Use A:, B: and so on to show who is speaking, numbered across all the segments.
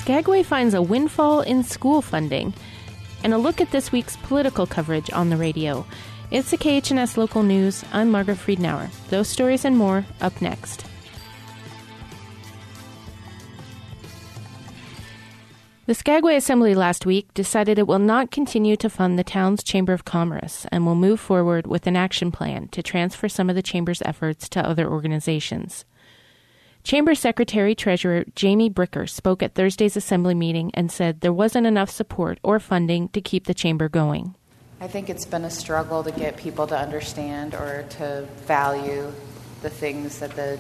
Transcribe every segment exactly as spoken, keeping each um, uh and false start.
A: Skagway finds a windfall in school funding, and a look at this week's political coverage on the radio. It's the K H N S Local News. I'm Margaret Friedenauer. Those stories and more up next. The Skagway Assembly last week decided it will not continue to fund the town's Chamber of Commerce and will move forward with an action plan to transfer some of the Chamber's efforts to other organizations. Chamber Secretary-Treasurer Jamie Bricker spoke at Thursday's Assembly meeting and said there wasn't enough support or funding to keep the Chamber going.
B: I think it's been a struggle to get people to understand or to value the things that the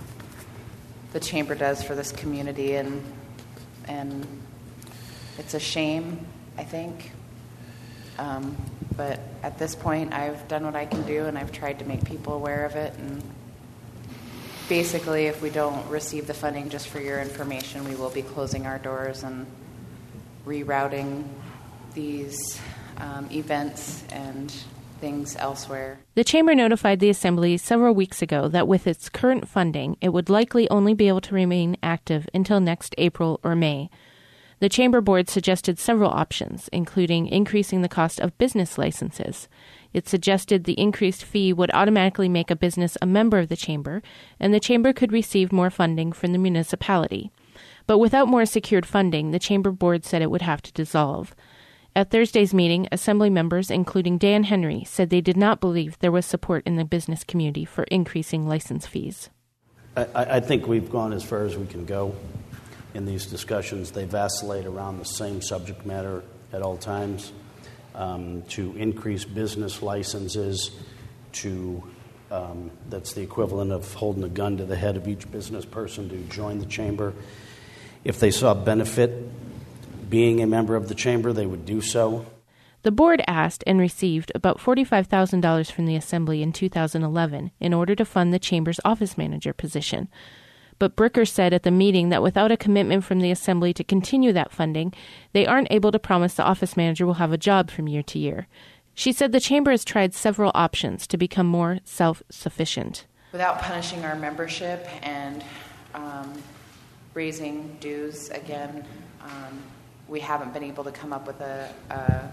B: the Chamber does for this community, and and it's a shame, I think. Um, but at this point, I've done what I can do, and I've tried to make people aware of it. And basically, if we don't receive the funding, just for your information, we will be closing our doors and rerouting these um, events and things elsewhere.
A: The Chamber notified the Assembly several weeks ago that with its current funding, it would likely only be able to remain active until next April or May. The Chamber Board suggested several options, including increasing the cost of business licenses. It suggested the increased fee would automatically make a business a member of the Chamber, and the Chamber could receive more funding from the municipality. But without more secured funding, the Chamber Board said it would have to dissolve. At Thursday's meeting, Assembly members, including Dan Henry, said they did not believe there was support in the business community for increasing license fees.
C: I, I think we've gone as far as we can go in these discussions. They vacillate around the same subject matter at all times. Um, to increase business licenses, to um, that's the equivalent of holding a gun to the head of each business person to join the Chamber. If they saw benefit being a member of the Chamber, they would do so.
A: The board asked and received about forty-five thousand dollars from the Assembly in two thousand eleven in order to fund the Chamber's office manager position. But Bricker said at the meeting that without a commitment from the Assembly to continue that funding, they aren't able to promise the office manager will have a job from year to year. She said the Chamber has tried several options to become more self-sufficient.
B: Without punishing our membership and um, raising dues again, um, we haven't been able to come up with a, a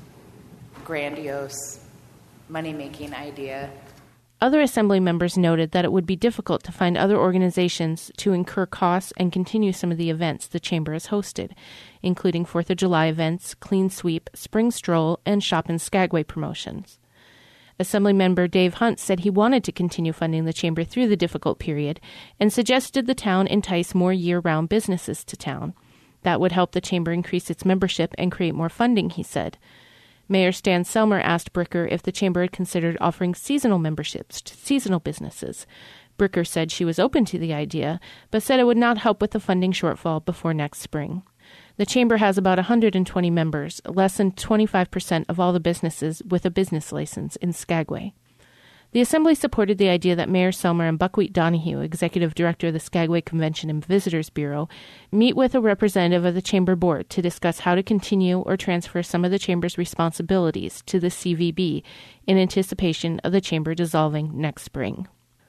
B: grandiose money-making idea.
A: Other Assembly members noted that it would be difficult to find other organizations to incur costs and continue some of the events the Chamber has hosted, including fourth of July events, Clean Sweep, Spring Stroll, and Shop in Skagway promotions. Assembly member Dave Hunt said he wanted to continue funding the Chamber through the difficult period and suggested the town entice more year-round businesses to town. That would help the Chamber increase its membership and create more funding, he said. Mayor Stan Selmer asked Bricker if the Chamber had considered offering seasonal memberships to seasonal businesses. Bricker said she was open to the idea, but said it would not help with the funding shortfall before next spring. The Chamber has about one hundred twenty members, less than twenty-five percent of all the businesses with a business license in Skagway. The Assembly supported the idea that Mayor Selmer and Buckwheat Donahue, Executive Director of the Skagway Convention and Visitors Bureau, meet with a representative of the Chamber Board to discuss how to continue or transfer some of the Chamber's responsibilities to the C V B in anticipation of the Chamber dissolving next spring.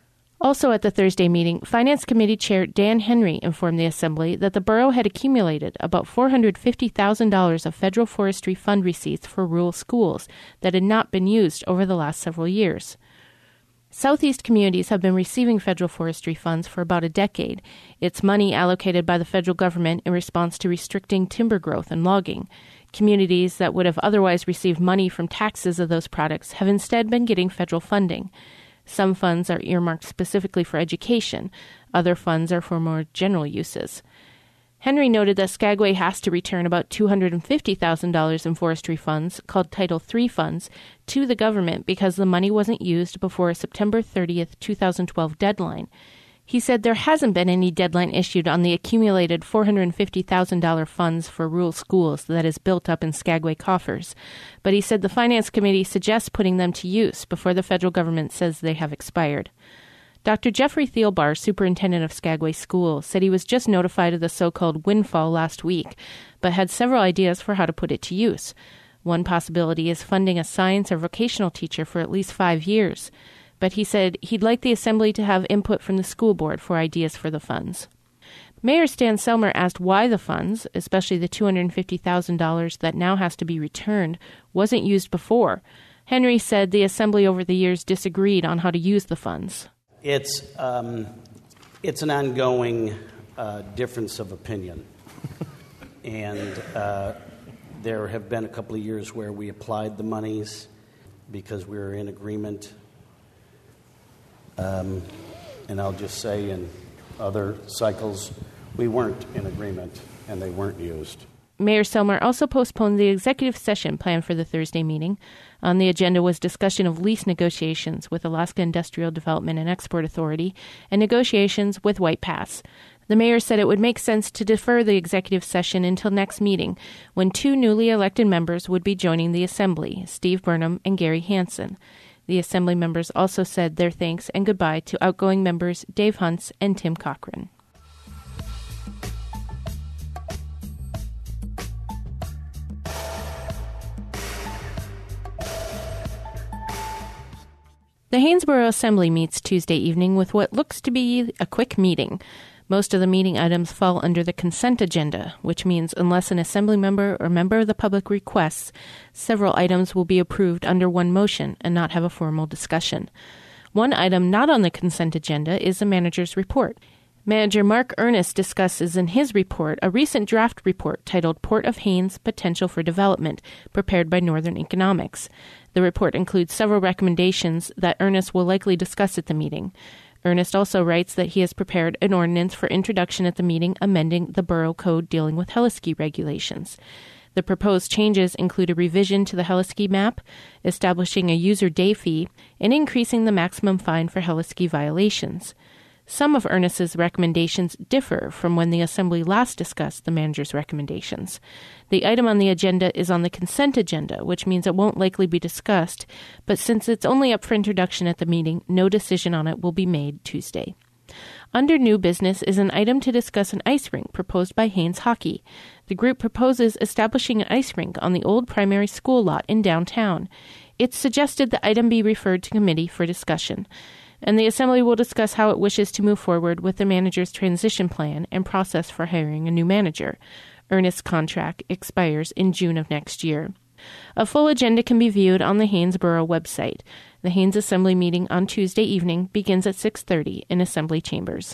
A: Also at the Thursday meeting, Finance Committee Chair Dan Henry informed the Assembly that the borough had accumulated about four hundred fifty thousand dollars of federal forestry fund receipts for rural schools that had not been used over the last several years. Southeast communities have been receiving federal forestry funds for about a decade. It's money allocated by the federal government in response to restricting timber growth and logging. Communities that would have otherwise received money from taxes of those products have instead been getting federal funding. Some funds are earmarked specifically for education. Other funds are for more general uses. Henry noted that Skagway has to return about two hundred fifty thousand dollars in forestry funds, called Title three funds, to the government because the money wasn't used before a September thirtieth, twenty twelve deadline. He said there hasn't been any deadline issued on the accumulated four hundred fifty thousand dollars funds for rural schools that is built up in Skagway coffers, but he said the Finance Committee suggests putting them to use before the federal government says they have expired. Doctor Jeffrey Thielbar, superintendent of Skagway School, said he was just notified of the so-called windfall last week, but had several ideas for how to put it to use. One possibility is funding a science or vocational teacher for at least five years. But he said he'd like the Assembly to have input from the school board for ideas for the funds. Mayor Stan Selmer asked why the funds, especially the two hundred fifty thousand dollars that now has to be returned, wasn't used before. Henry said the Assembly over the years disagreed on how to use the funds.
C: It's, um, it's an ongoing uh, difference of opinion. and uh, there have been a couple of years where we applied the monies because we were in agreement. Um, and I'll just say in other cycles, we weren't in agreement and they weren't used.
A: Mayor Selmer also postponed the executive session planned for the Thursday meeting. On the agenda was discussion of lease negotiations with Alaska Industrial Development and Export Authority and negotiations with White Pass. The mayor said it would make sense to defer the executive session until next meeting, when two newly elected members would be joining the Assembly, Steve Burnham and Gary Hansen. The Assembly members also said their thanks and goodbye to outgoing members Dave Huntz and Tim Cochran. The Haynesboro Assembly meets Tuesday evening with what looks to be a quick meeting. Most of the meeting items fall under the consent agenda, which means unless an Assembly member or member of the public requests, several items will be approved under one motion and not have a formal discussion. One item not on the consent agenda is the manager's report. Manager Mark Ernest discusses in his report a recent draft report titled Port of Haines Potential for Development, prepared by Northern Economics. The report includes several recommendations that Ernest will likely discuss at the meeting. Ernest also writes that he has prepared an ordinance for introduction at the meeting amending the Borough Code dealing with heliski regulations. The proposed changes include a revision to the heliski map, establishing a user day fee, and increasing the maximum fine for heliski violations. Some of Ernest's recommendations differ from when the Assembly last discussed the manager's recommendations. The item on the agenda is on the consent agenda, which means it won't likely be discussed, but since it's only up for introduction at the meeting, no decision on it will be made Tuesday. Under new business is an item to discuss an ice rink proposed by Haynes Hockey. The group proposes establishing an ice rink on the old primary school lot in downtown. It's suggested the item be referred to committee for discussion, and the Assembly will discuss how it wishes to move forward with the manager's transition plan and process for hiring a new manager. Ernest's contract expires in June of next year. A full agenda can be viewed on the Haynesboro website. The Haynes Assembly meeting on Tuesday evening begins at six thirty in Assembly Chambers.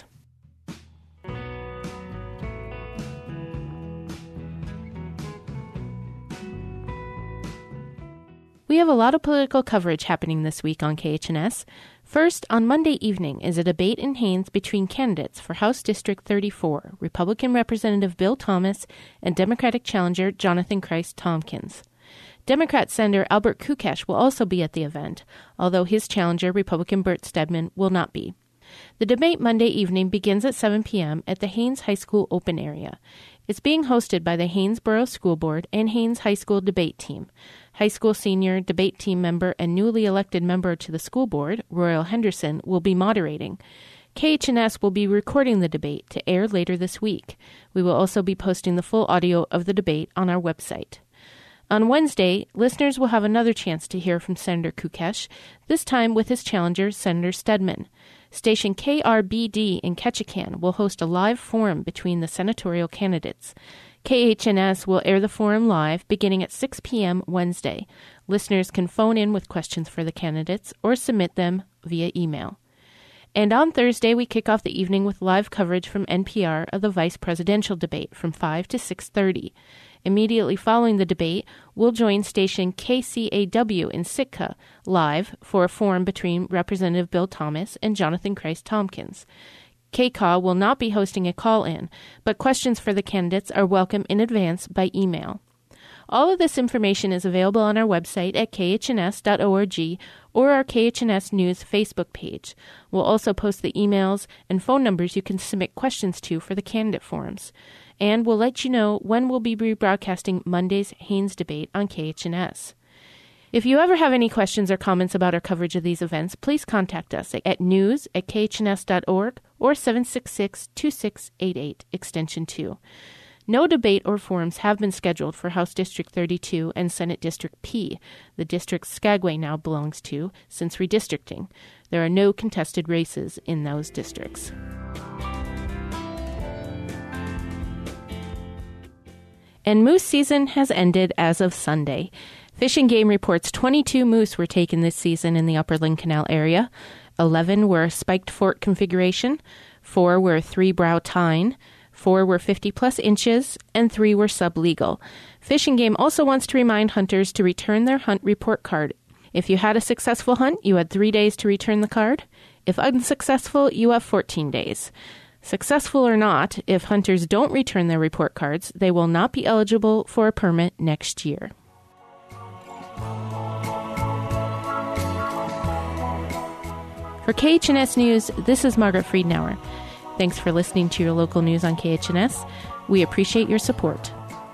A: We have a lot of political coverage happening this week on K H N S. First, on Monday evening is a debate in Haines between candidates for House District thirty-four, Republican Representative Bill Thomas and Democratic challenger Jonathan Christ Tompkins. Democrat Senator Albert Kukesh will also be at the event, although his challenger, Republican Bert Stedman, will not be. The debate Monday evening begins at seven p.m. at the Haines High School open area. It's being hosted by the Haynesboro School Board and Haines High School debate team. High school senior debate team member and newly elected member to the school board, Royal Henderson, will be moderating. K H N S will be recording the debate to air later this week. We will also be posting the full audio of the debate on our website. On Wednesday, listeners will have another chance to hear from Senator Kukesh, this time with his challenger, Senator Stedman. Station K R B D in Ketchikan will host a live forum between the senatorial candidates. K H N S will air the forum live beginning at six p.m. Wednesday. Listeners can phone in with questions for the candidates or submit them via email. And on Thursday, we kick off the evening with live coverage from N P R of the vice presidential debate from five to six thirty. Immediately following the debate, we'll join station K C A W in Sitka live for a forum between Representative Bill Thomas and Jonathan Christ Tompkins. K C A W will not be hosting a call-in, but questions for the candidates are welcome in advance by email. All of this information is available on our website at k h n s dot org or our K H N S News Facebook page. We'll also post the emails and phone numbers you can submit questions to for the candidate forums. And we'll let you know when we'll be rebroadcasting Monday's Haines debate on K H N S. If you ever have any questions or comments about our coverage of these events, please contact us at news at k h n s dot org or seven six six, two six eight eight, extension two. No debate or forums have been scheduled for House District thirty-two and Senate District P, the district Skagway now belongs to, since redistricting. There are no contested races in those districts. And moose season has ended as of Sunday. Fish and Game reports twenty-two moose were taken this season in the Upper Lynn Canal area. eleven were spiked fork configuration, four were three-brow tine, four were fifty-plus inches, and three were sublegal. Fish and Game also wants to remind hunters to return their hunt report card. If you had a successful hunt, you had three days to return the card. If unsuccessful, you have fourteen days. Successful or not, if hunters don't return their report cards, they will not be eligible for a permit next year. For K H N S News, this is Margaret Friedenauer. Thanks for listening to your local news on K H N S. We appreciate your support.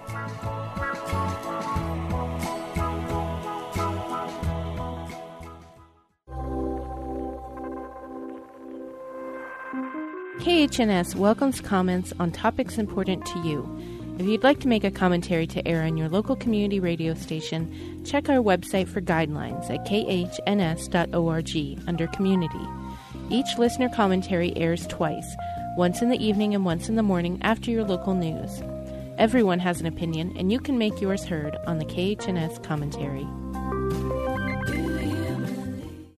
A: K H N S welcomes comments on topics important to you. If you'd like to make a commentary to air on your local community radio station, check our website for guidelines at k h n s dot org under Community. Each listener commentary airs twice, once in the evening and once in the morning after your local news. Everyone has an opinion, and you can make yours heard on the K H N S commentary.